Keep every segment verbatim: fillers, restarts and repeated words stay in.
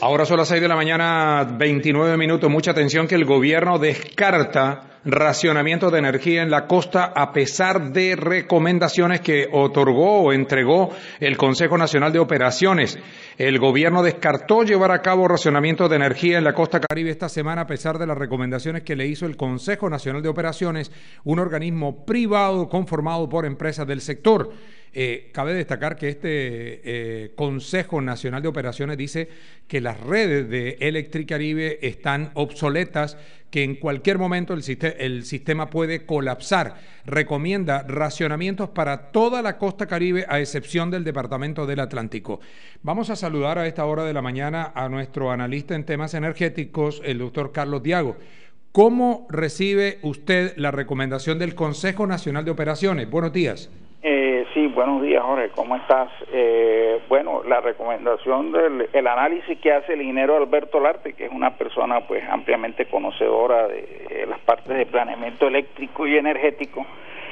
Ahora son las seis de la mañana, veintinueve minutos. Mucha atención que el gobierno descarta racionamiento de energía en la costa a pesar de recomendaciones que otorgó o entregó el Consejo Nacional de Operaciones. El gobierno descartó llevar a cabo racionamiento de energía en la costa caribe esta semana a pesar de las recomendaciones que le hizo el Consejo Nacional de Operaciones, un organismo privado conformado por empresas del sector. Eh, cabe destacar que este eh, Consejo Nacional de Operaciones dice que las redes de Electricaribe están obsoletas, que en cualquier momento el, sistema, el sistema puede colapsar. Recomienda racionamientos para toda la costa caribe a excepción del Departamento del Atlántico. Vamos a saludar a esta hora de la mañana a nuestro analista en temas energéticos, el doctor Carlos Diago. ¿Cómo recibe usted la recomendación del Consejo Nacional de Operaciones? Buenos días. Eh, sí, buenos días, Jorge, ¿cómo estás? Eh, bueno, la recomendación del el análisis que hace el ingeniero Alberto Larte, que es una persona pues ampliamente conocedora de, de las partes de planeamiento eléctrico y energético,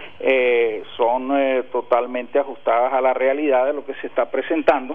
eh, son eh, totalmente ajustadas a la realidad de lo que se está presentando.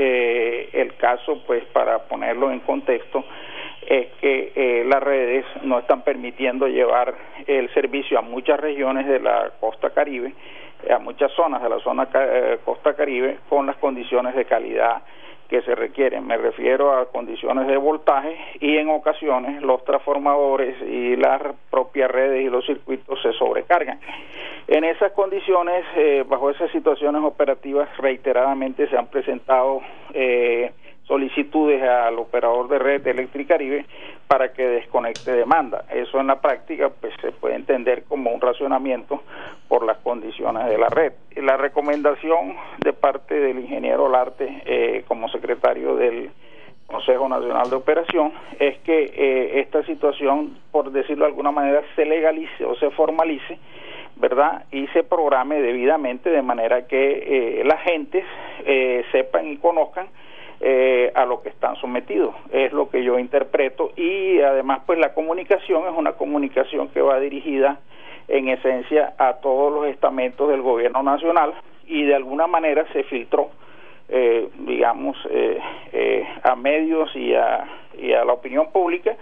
Eh, el caso, pues, para ponerlo en contexto, es que eh, las redes no están permitiendo llevar el servicio a muchas regiones de la costa caribe, a muchas zonas de la zona eh, costa caribe, con las condiciones de calidad que se requieren. Me refiero a condiciones de voltaje, y en ocasiones los transformadores y las propias redes y los circuitos se sobrecargan. En esas condiciones, eh, bajo esas situaciones operativas, reiteradamente se han presentado eh, solicitudes al operador de red de Electricaribe para que desconecte demanda. Eso en la práctica pues se puede entender como un racionamiento por las condiciones de la red. La recomendación de parte del ingeniero Larte eh, como secretario del Consejo Nacional de Operación es que eh, esta situación, por decirlo de alguna manera, se legalice o se formalice, ¿verdad? Y se programe debidamente de manera que eh, las gentes eh, sepan y conozcan Eh, a lo que están sometidos, es lo que yo interpreto. Y además pues la comunicación es una comunicación que va dirigida en esencia a todos los estamentos del gobierno nacional, y de alguna manera se filtró eh, digamos eh, eh, a medios y a, y a la opinión pública,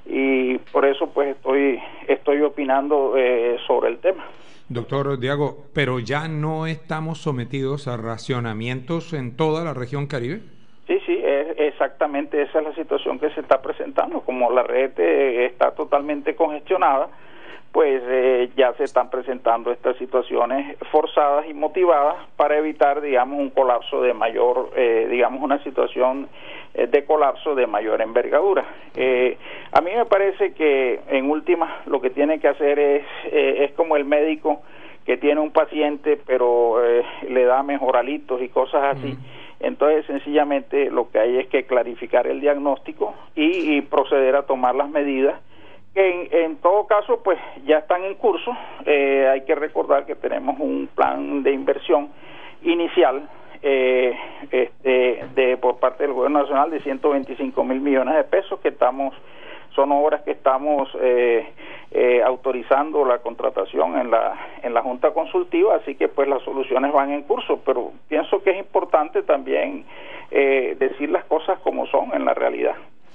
y por eso pues estoy estoy opinando eh, sobre el tema. Doctor Diago, pero ya no estamos sometidos a racionamientos en toda la región Caribe. Sí, sí, es exactamente esa es la situación que se está presentando. Como la red eh, está totalmente congestionada, pues eh, ya se están presentando estas situaciones forzadas y motivadas para evitar, digamos, un colapso de mayor, eh, digamos, una situación eh, de colapso de mayor envergadura. Eh, a mí me parece que, en última, lo que tiene que hacer es, eh, es como el médico que tiene un paciente, pero eh, le da mejoralitos y cosas así. Mm. Entonces, sencillamente, lo que hay es que clarificar el diagnóstico y, y proceder a tomar las medidas que, en, en todo caso, pues ya están en curso. Eh, hay que recordar que tenemos un plan de inversión inicial eh, este, de por parte del Gobierno Nacional de ciento veinticinco mil millones de pesos, que estamos son obras que estamos eh, eh, autorizando la contratación en la en la Junta Consultiva, así que pues las soluciones van en curso, pero pienso que es importante también eh, decir las cosas como son en la realidad.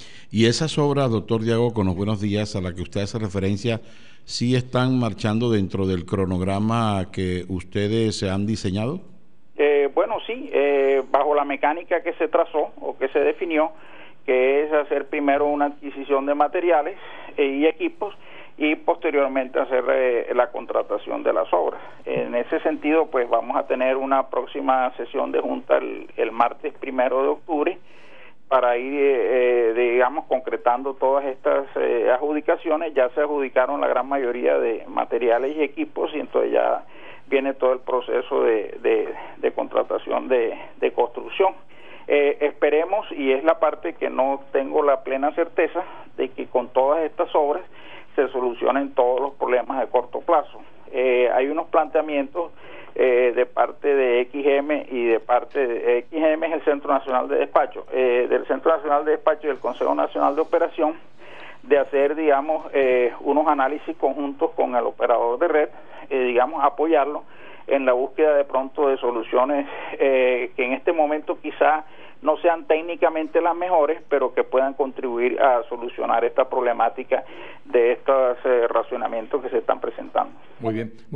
Y esas obras, doctor Diago, con los buenos días, a las que usted hace referencia, ¿sí están marchando dentro del cronograma que ustedes se han diseñado? Eh, bueno, sí, eh, bajo la mecánica que se trazó o que se definió, que es hacer primero una adquisición de materiales eh, y equipos, y posteriormente hacer eh, la contratación de las obras. En ese sentido, pues vamos a tener una próxima sesión de junta el, el martes primero de octubre para ir, eh, digamos, concretando todas estas eh, adjudicaciones. Ya se adjudicaron la gran mayoría de materiales y equipos, y entonces ya viene todo el proceso de, de, de contratación de, de construcción. Eh, esperemos, y es la parte que no tengo la plena certeza, de que con todas estas obras se solucionen todos los problemas de corto plazo. Eh, hay unos planteamientos eh, de parte de X M y de parte de X M, es el Centro Nacional de Despacho, eh, del Centro Nacional de Despacho y del Consejo Nacional de Operación, de hacer, digamos, eh, unos análisis conjuntos con el operador de red, eh, digamos, apoyarlo en la búsqueda de pronto de soluciones eh, que en este momento quizá no sean técnicamente las mejores, pero que puedan contribuir a solucionar esta problemática de estos eh, racionamientos que se están presentando. Muy bien.